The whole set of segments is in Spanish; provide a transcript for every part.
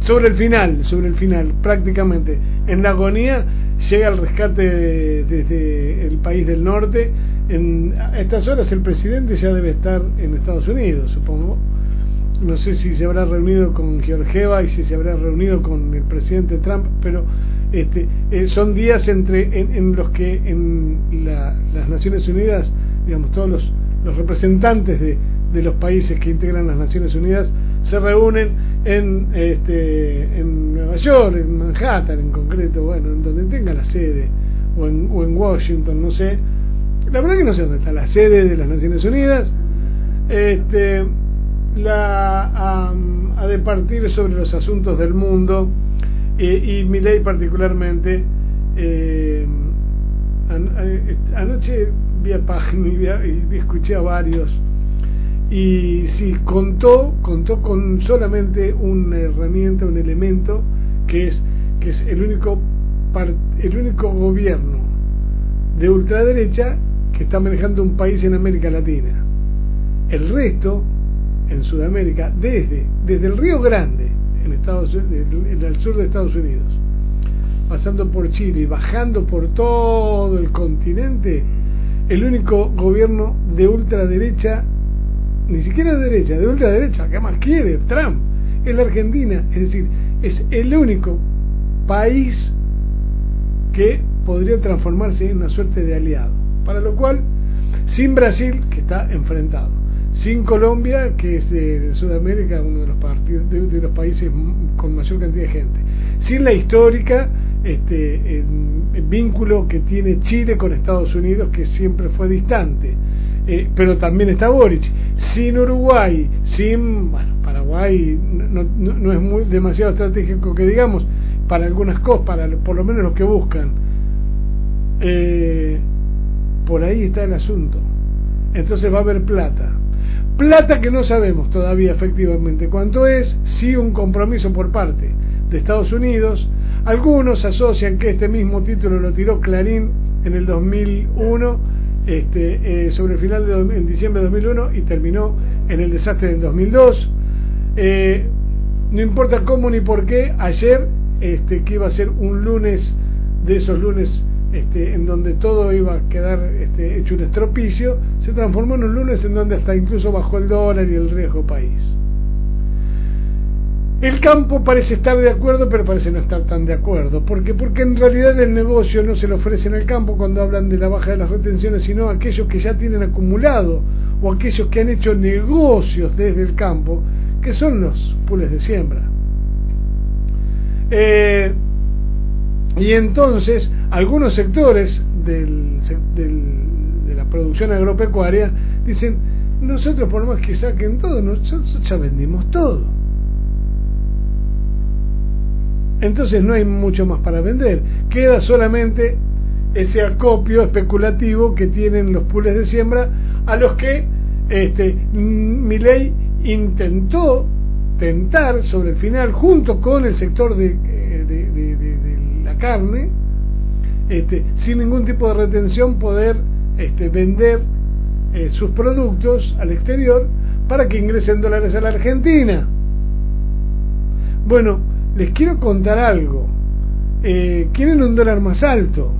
sobre el final, prácticamente en la agonía, llega el rescate desde el país del norte. A estas horas el presidente ya debe estar en Estados Unidos, supongo. No sé si se habrá reunido con Georgieva y si se habrá reunido con el presidente Trump, pero son días en los que las Naciones Unidas, digamos, todos los representantes de los países que integran las Naciones Unidas se reúnen en Nueva York, en Manhattan en concreto, bueno, en donde tenga la sede, o en Washington, no sé. La verdad que no sé dónde está la sede de las Naciones Unidas, a departir sobre los asuntos del mundo, y Milei particularmente. Anoche vi a Pagni y escuché a varios, y sí, contó con solamente una herramienta, un elemento, que es el único gobierno de ultraderecha que está manejando un país en América Latina. El resto, en Sudamérica, desde el Río Grande, en el sur de Estados Unidos, pasando por Chile y bajando por todo el continente, el único gobierno de ultraderecha, ni siquiera de derecha, de ultraderecha, ¿qué más quiere Trump? Es la Argentina. Es decir, es el único país que podría transformarse en una suerte de aliado, para lo cual, sin Brasil, que está enfrentado, sin Colombia, que es de Sudamérica, uno de los de los países con mayor cantidad de gente, sin la histórica el vínculo que tiene Chile con Estados Unidos, que siempre fue distante, pero también está Boric, sin Uruguay, sin Paraguay no es demasiado estratégico que digamos, para algunas cosas, por lo menos los que buscan, por ahí está el asunto. Entonces va a haber plata que no sabemos todavía efectivamente cuánto es, sí un compromiso por parte de Estados Unidos. Algunos asocian que este mismo título lo tiró Clarín en el 2001, sobre el final en diciembre de 2001, y terminó en el desastre del 2002. No importa cómo ni por qué, ayer, que iba a ser un lunes de esos lunes en donde todo iba a quedar hecho un estropicio, se transformó en un lunes en donde hasta incluso bajó el dólar y el riesgo país. El campo parece estar de acuerdo, pero parece no estar tan de acuerdo. Porque en realidad el negocio no se lo ofrecen al campo cuando hablan de la baja de las retenciones, sino a aquellos que ya tienen acumulado, o aquellos que han hecho negocios desde el campo, que son los pools de siembra. Y entonces algunos sectores de la producción agropecuaria dicen: nosotros, por más que saquen todo, nosotros ya vendimos todo, entonces no hay mucho más para vender, queda solamente ese acopio especulativo que tienen los pools de siembra, a los que Milei intentó tentar sobre el final, junto con el sector de la carne, sin ningún tipo de retención, poder vender sus productos al exterior para que ingresen dólares a la Argentina. Bueno, les quiero contar algo. Quieren un dólar más alto.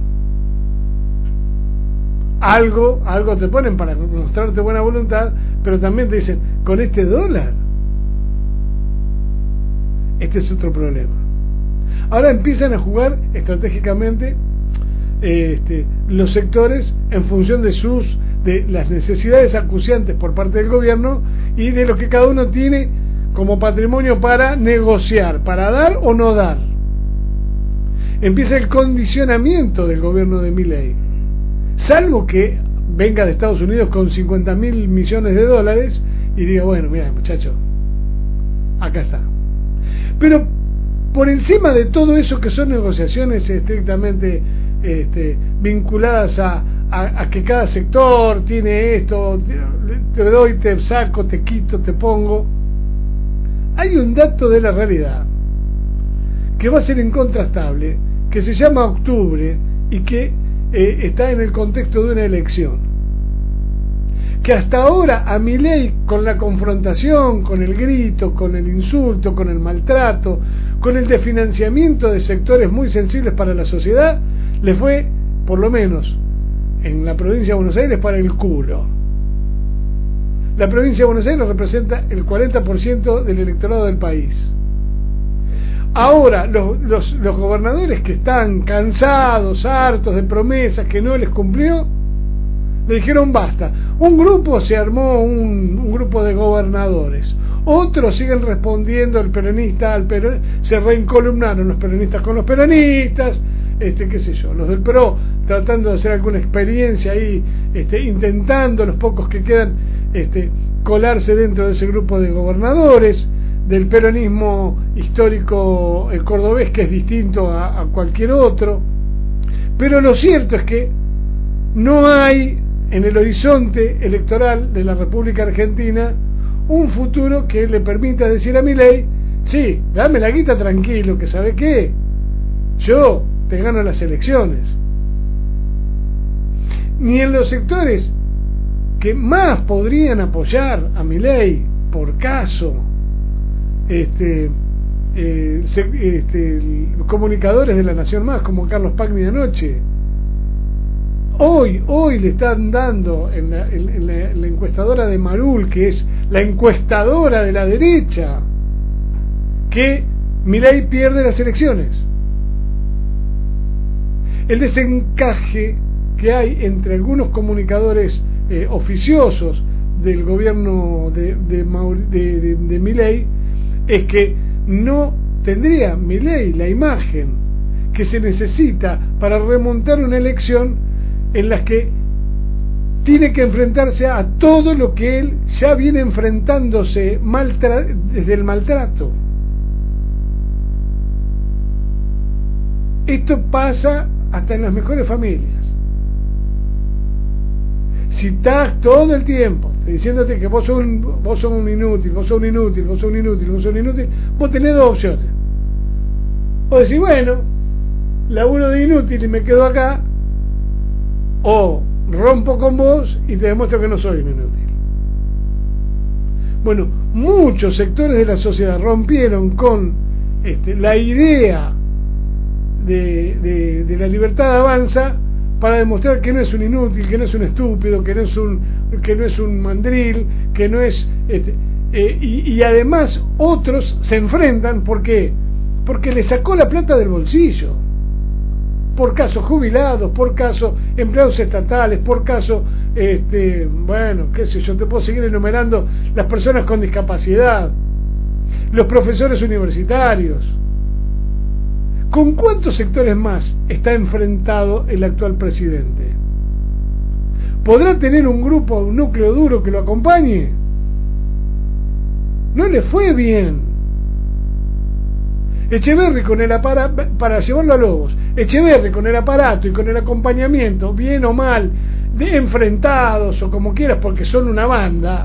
Algo te ponen para mostrarte buena voluntad, pero también te dicen: con este dólar, este es otro problema. Ahora empiezan a jugar estratégicamente los sectores en función de las necesidades acuciantes por parte del gobierno y de lo que cada uno tiene como patrimonio para negociar, para dar o no dar. Empieza el condicionamiento del gobierno de Milei, salvo que venga de Estados Unidos con 50.000 millones de dólares y diga: bueno, mira, muchacho, acá está. Pero por encima de todo eso, que son negociaciones estrictamente vinculadas a que cada sector tiene esto, te doy, te saco, te quito, te pongo, hay un dato de la realidad que va a ser incontrastable, que se llama octubre y que está en el contexto de una elección, que hasta ahora a Milei, con la confrontación, con el grito, con el insulto, con el maltrato, con el desfinanciamiento de sectores muy sensibles para la sociedad, le fue, por lo menos en la provincia de Buenos Aires, para el culo. La provincia de Buenos Aires representa el 40% del electorado del país. Ahora, los gobernadores que están cansados, hartos de promesas que no les cumplió, le dijeron basta. Un grupo se armó, un grupo de gobernadores. Otros siguen respondiendo el peronista al se reencolumnaron los peronistas con los peronistas, qué sé yo, los del PRO tratando de hacer alguna experiencia ahí, intentando, los pocos que quedan, colarse dentro de ese grupo de gobernadores del peronismo histórico cordobés, que es distinto a cualquier otro. Pero lo cierto es que no hay en el horizonte electoral de la República Argentina un futuro que le permita decir a Milei: sí, dame la guita tranquilo, que sabe qué, yo te gano las elecciones. Ni en los sectores que más podrían apoyar a Milei, por caso, comunicadores de La Nación Más, como Carlos Pagni anoche, hoy le están dando en la encuestadora de Marul, que es la encuestadora de la derecha, que Milei pierde las elecciones. El desencaje que hay entre algunos comunicadores oficiosos del gobierno de Milei es que no tendría Milei la imagen que se necesita para remontar una elección en la que tiene que enfrentarse a todo lo que él ya viene enfrentándose desde el maltrato. Esto pasa hasta en las mejores familias. Si estás todo el tiempo diciéndote que vos sos un inútil, vos tenés dos opciones. O decís, bueno, laburo de inútil y me quedo acá, o rompo con vos y te demuestro que no soy un inútil. Bueno, muchos sectores de la sociedad rompieron con la idea de la libertad avanza para demostrar que no es un inútil, que no es un estúpido, que no es un mandril, que no es y además otros se enfrentan. ¿Por qué? Porque le sacó la plata del bolsillo, por caso jubilados, por caso empleados estatales, por caso bueno, qué sé yo, te puedo seguir enumerando, las personas con discapacidad, los profesores universitarios. ¿Con cuántos sectores más está enfrentado el actual presidente? ¿Podrá tener un núcleo duro que lo acompañe? No le fue bien. Echeverri con el aparato, para llevarlo a Lobos, Echeverri con el aparato y con el acompañamiento, bien o mal, de enfrentados o como quieras, porque son una banda,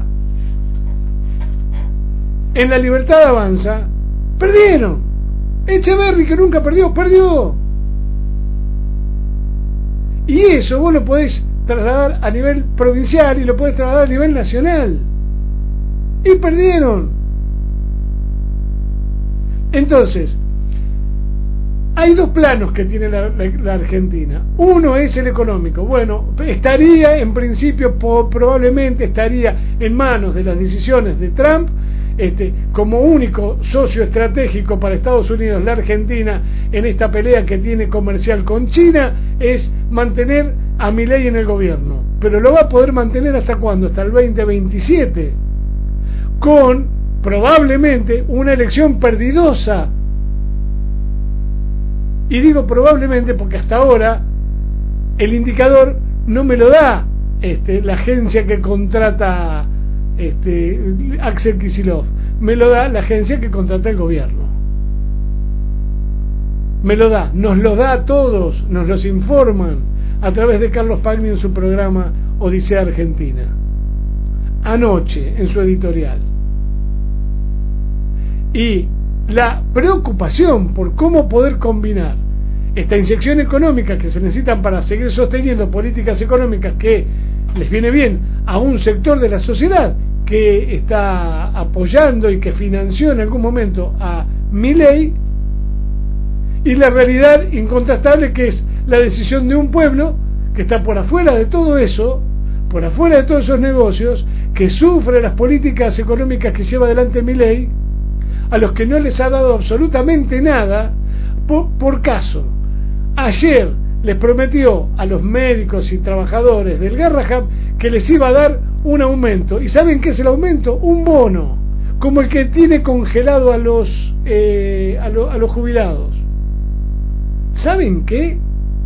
en la Libertad Avanza, perdieron. Echeverri, que nunca perdió. Y eso vos lo podés trasladar a nivel provincial y lo podés trasladar a nivel nacional. Y perdieron. Entonces, hay dos planos que tiene la Argentina. Uno es el económico. Bueno, estaría en principio, probablemente estaría en manos de las decisiones de Trump, como único socio estratégico para Estados Unidos, la Argentina, en esta pelea que tiene comercial con China, es mantener a Milei en el gobierno. Pero lo va a poder mantener ¿hasta cuándo? Hasta el 2027, con probablemente una elección perdidosa. Y digo probablemente porque hasta ahora el indicador no me lo da la agencia que contrata Axel Kicillof, me lo da la agencia que contrata el gobierno. Nos lo da a todos, nos los informan a través de Carlos Pagni en su programa Odisea Argentina, anoche en su editorial. Y la preocupación por cómo poder combinar esta inyección económica que se necesitan para seguir sosteniendo políticas económicas que les viene bien a un sector de la sociedad que está apoyando y que financió en algún momento a Milei, y la realidad incontrastable, que es la decisión de un pueblo que está por afuera de todo eso, por afuera de todos esos negocios, que sufre las políticas económicas que lleva adelante Milei, a los que no les ha dado absolutamente nada. Por caso, ayer les prometió a los médicos y trabajadores del Garrahan que les iba a dar un aumento. ¿Y saben qué es el aumento? Un bono, como el que tiene congelado a los jubilados. ¿Saben qué?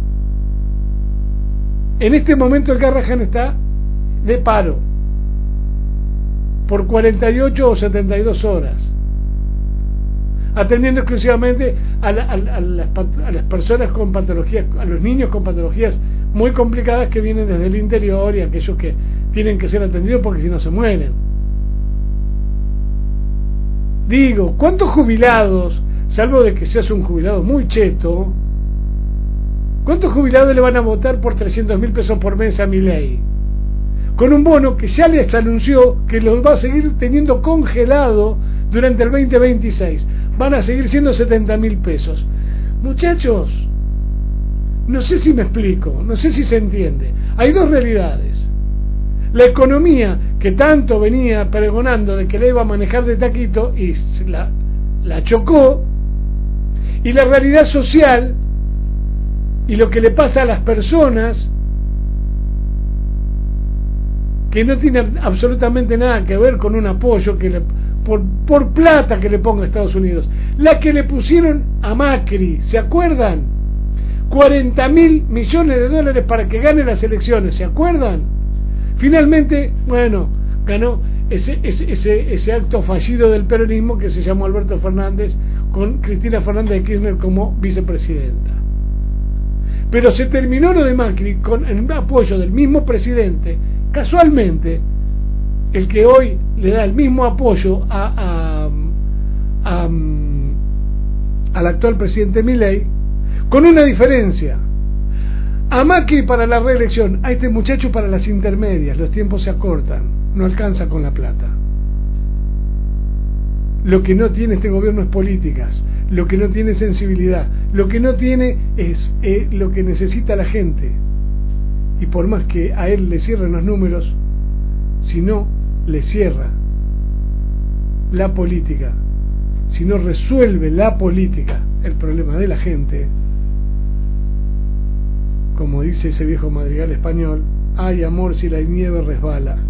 En este momento el Garrahan está de paro por 48 o 72 horas, atendiendo exclusivamente a las personas con patologías, a los niños con patologías muy complicadas que vienen desde el interior, y aquellos que tienen que ser atendidos porque si no se mueren. Digo, ¿cuántos jubilados, salvo de que seas un jubilado muy cheto, cuántos jubilados le van a votar por 300.000 pesos por mes a Milei? Con un bono que ya les anunció que lo va a seguir teniendo congelado durante el 2026. Van a seguir siendo 70.000 pesos. Muchachos, no sé si me explico, no sé si se entiende. Hay dos realidades. La economía, que tanto venía pregonando de que la iba a manejar de taquito y la chocó, y la realidad social y lo que le pasa a las personas, que no tiene absolutamente nada que ver con un apoyo que por plata que le ponga a Estados Unidos, la que le pusieron a Macri, ¿se acuerdan? 40.000 millones de dólares para que gane las elecciones, ¿se acuerdan? Finalmente, bueno, ganó ese acto fallido del peronismo que se llamó Alberto Fernández, con Cristina Fernández de Kirchner como vicepresidenta. Pero se terminó lo de Macri con el apoyo del mismo presidente. Casualmente, el que hoy le da el mismo apoyo al actual presidente Milei, con una diferencia: a Macri para la reelección, a este muchacho para las intermedias. Los tiempos se acortan, no alcanza con la plata. Lo que no tiene este gobierno es políticas, lo que no tiene es sensibilidad, lo que no tiene es lo que necesita la gente. Y por más que a él le cierren los números, si no le cierra la política, si no resuelve la política el problema de la gente, como dice ese viejo madrigal español, hay amor si la nieve resbala.